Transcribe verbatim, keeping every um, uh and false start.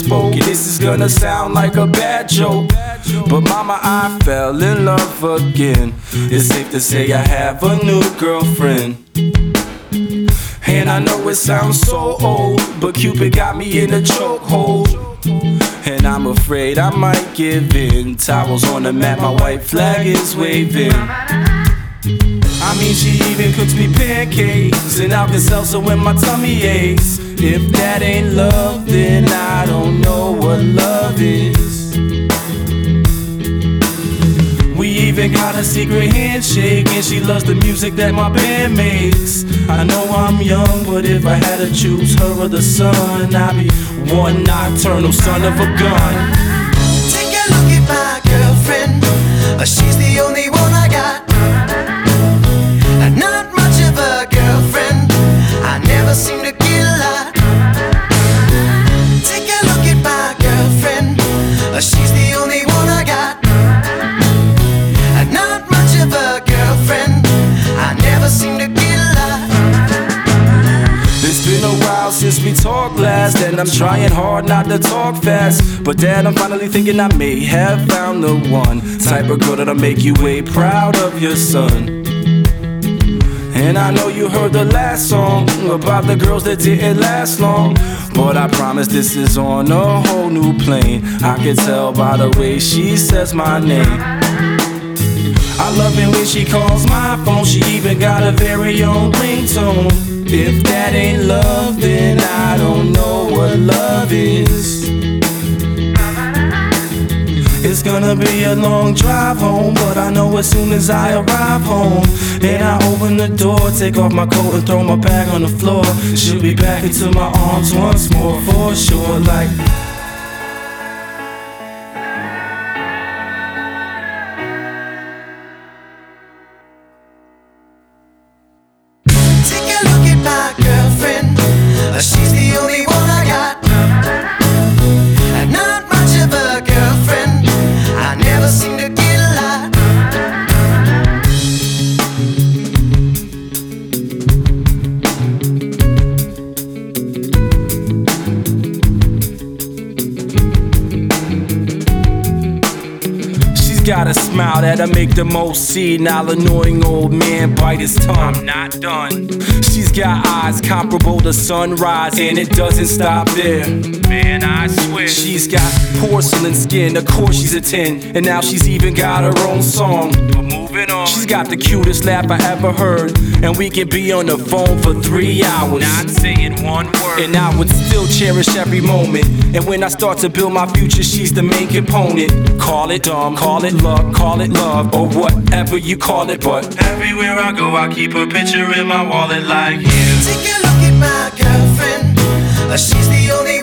spoke. This is gonna sound like a bad joke, but mama, I fell in love again. It's safe to say I have a new girlfriend. And I know it sounds so old, but Cupid got me in a chokehold. And I'm afraid I might give in. Towels on the mat, my white flag is waving. I mean, she even cooks me pancakes and Alka-Seltzer when my tummy aches. If that ain't love, then I don't know what love is. We even got a secret handshake, and she loves the music that my band makes. I know I'm young, but if I had to choose her or the sun, I'd be one nocturnal son of a gun. Take a look at my girlfriend, uh, she's the only one I got. uh, Not much of a girlfriend, I never seem to get a lot. Take a look at my girlfriend, uh, she's the only one I got. uh, Not much of a girlfriend, I never seem to get a lot. It's been a while since we talked last, and I'm trying hard not to talk fast. But Dad, I'm finally thinking I may have found the one type of girl that'll make you way proud of your son. And I know you heard the last song about the girls that didn't last long, but I promise this is on a whole new plane. I can tell by the way she says my name. I love it when she calls my phone, she even got a very own ringtone. If that ain't love, then I don't know what love is. It's gonna be a long drive home, but I know as soon as I arrive home and I open the door, take off my coat and throw my bag on the floor, she'll be back into my arms once more for sure. Like Take a look at my girlfriend, uh, she's the only one I got. uh, Not much of a girlfriend, I never seem to get a lot. she's got a smile that'll make the most senile annoying old man bite his tongue. I'm not done. She's got eyes comparable to sunrise, and it doesn't stop there. Man, I swear. She's got porcelain skin, of course she's a ten, and now she's even got her own song. But moving on. She's got the cutest laugh I ever heard, and we can be on the phone for three hours, not saying one word, and I would still cherish every moment. And when I start to build my future, she's the main component. Call it dumb, call it luck, call it love, or whatever you call it, but everywhere I go I keep a picture in my wallet like you. Take a look at my girlfriend, uh, she's the only